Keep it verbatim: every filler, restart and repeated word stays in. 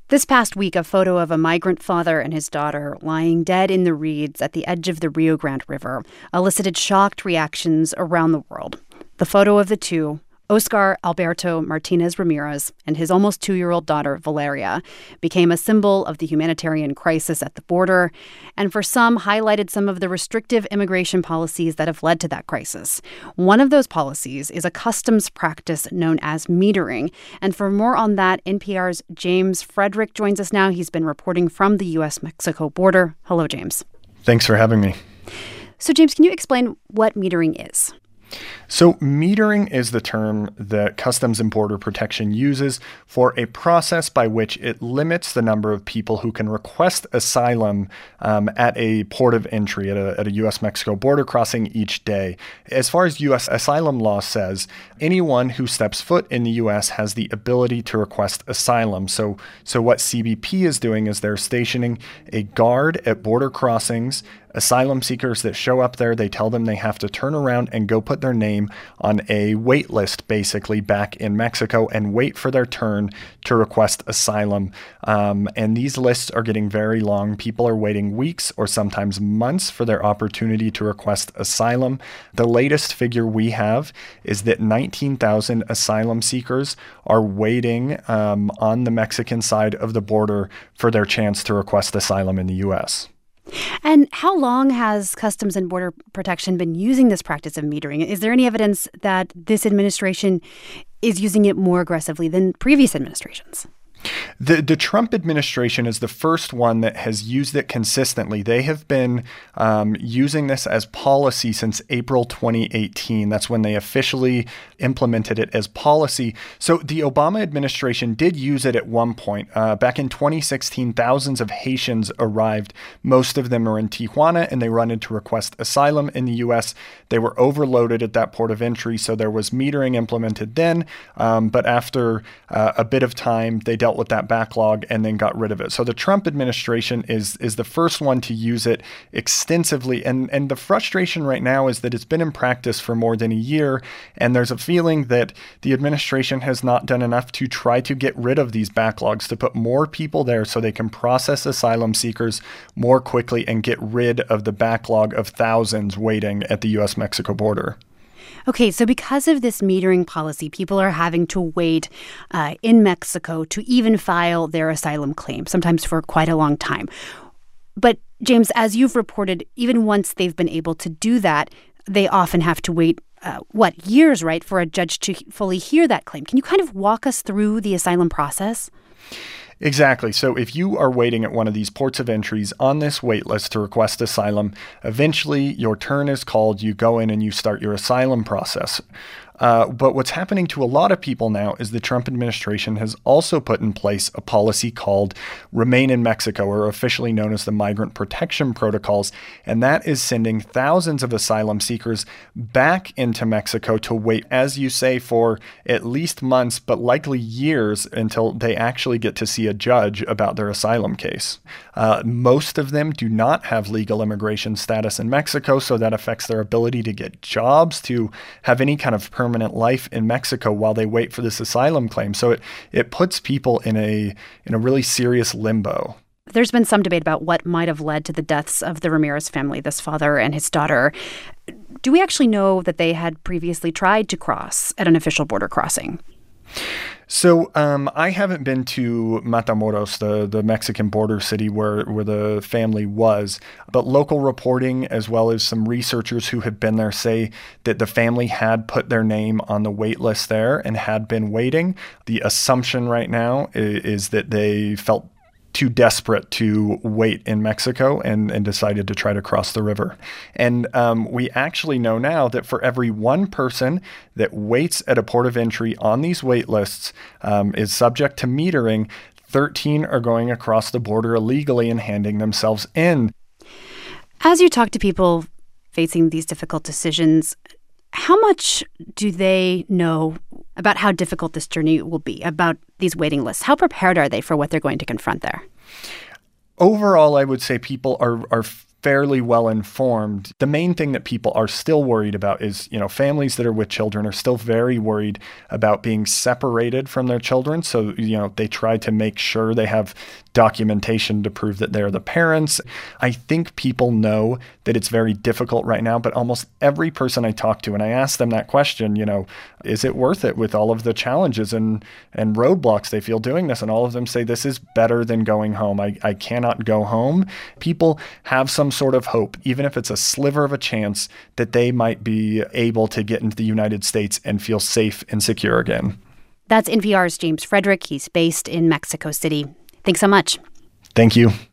This past week, a photo of a migrant father and his daughter lying dead in the reeds at the edge of the Rio Grande River elicited shocked reactions around the world. The photo of the two, Oscar Alberto Martinez Ramirez and his almost two-year-old daughter, Valeria, became a symbol of the humanitarian crisis at the border, and for some, highlighted some of the restrictive immigration policies that have led to that crisis. One of those policies is a customs practice known as metering. And for more on that, N P R's James Frederick joins us now. He's been reporting from the U S Mexico border. Hello, James. Thanks for having me. So, James, can you explain what metering is? So metering is the term that Customs and Border Protection uses for a process by which it limits the number of people who can request asylum um, at a port of entry at a, at a U S Mexico border crossing each day. As far as U S asylum law says, anyone who steps foot in the U S has the ability to request asylum. So, so what C B P is doing is they're stationing a guard at border crossings. Asylum seekers that show up there, they tell them they have to turn around and go put their name on a wait list, basically, back in Mexico and wait for their turn to request asylum. Um, and these lists are getting very long. People are waiting weeks or sometimes months for their opportunity to request asylum. The latest figure we have is that nineteen thousand asylum seekers are waiting um, on the Mexican side of the border for their chance to request asylum in the U S. And how long has Customs and Border Protection been using this practice of metering? Is there any evidence that this administration is using it more aggressively than previous administrations? The the Trump administration is the first one that has used it consistently. They have been um, using this as policy since April twenty eighteen. That's when they officially implemented it as policy. So the Obama administration did use it at one point. Uh, back in twenty sixteen, thousands of Haitians arrived. Most of them are in Tijuana, and they wanted to request asylum in the U S. They were overloaded at that port of entry, so there was metering implemented then. Um, but after uh, a bit of time, they dealt with that backlog and then got rid of it. So the Trump administration is is the first one to use it extensively. And, and the frustration right now is that it's been in practice for more than a year, and there's a feeling that the administration has not done enough to try to get rid of these backlogs, to put more people there so they can process asylum seekers more quickly and get rid of the backlog of thousands waiting at the U S Mexico border. Okay, so because of this metering policy, people are having to wait uh, in Mexico to even file their asylum claim, sometimes for quite a long time. But, James, as you've reported, even once they've been able to do that, they often have to wait, uh, what, years, right, for a judge to fully hear that claim. Can you kind of walk us through the asylum process? Exactly. So if you are waiting at one of these ports of entries on this wait list to request asylum, eventually your turn is called, you go in and you start your asylum process. Uh, but what's happening to a lot of people now is the Trump administration has also put in place a policy called Remain in Mexico, or officially known as the Migrant Protection Protocols. And that is sending thousands of asylum seekers back into Mexico to wait, as you say, for at least months, but likely years until they actually get to see a judge about their asylum case. Uh, most of them do not have legal immigration status in Mexico, so that affects their ability to get jobs, to have any kind of permanent permanent life in Mexico while they wait for this asylum claim. So it it puts people in a in a really serious limbo. There's been some debate about what might have led to the deaths of the Ramirez family, this father and his daughter. Do we actually know that they had previously tried to cross at an official border crossing? So um, I haven't been to Matamoros, the, the Mexican border city where, where the family was, but local reporting as well as some researchers who have been there say that the family had put their name on the wait list there and had been waiting. The assumption right now is, is that they felt too desperate to wait in Mexico and, and decided to try to cross the river. And um, we actually know now that for every one person that waits at a port of entry on these wait lists um, is subject to metering, thirteen are going across the border illegally and handing themselves in. As you talk to people facing these difficult decisions, how much do they know about how difficult this journey will be, about these waiting lists? How prepared are they for what they're going to confront there? Overall, I would say people are are fairly well informed. The main thing that people are still worried about is, you know, families that are with children are still very worried about being separated from their children. So, you know, they try to make sure they have documentation to prove that they're the parents. I think people know that it's very difficult right now, but almost every person I talk to, and I ask them that question, you know, is it worth it with all of the challenges and, and roadblocks they feel doing this? And all of them say, this is better than going home. I, I cannot go home. People have some sort of hope, even if it's a sliver of a chance, that they might be able to get into the United States and feel safe and secure again. That's N P R's James Frederick. He's based in Mexico City. Thanks so much. Thank you.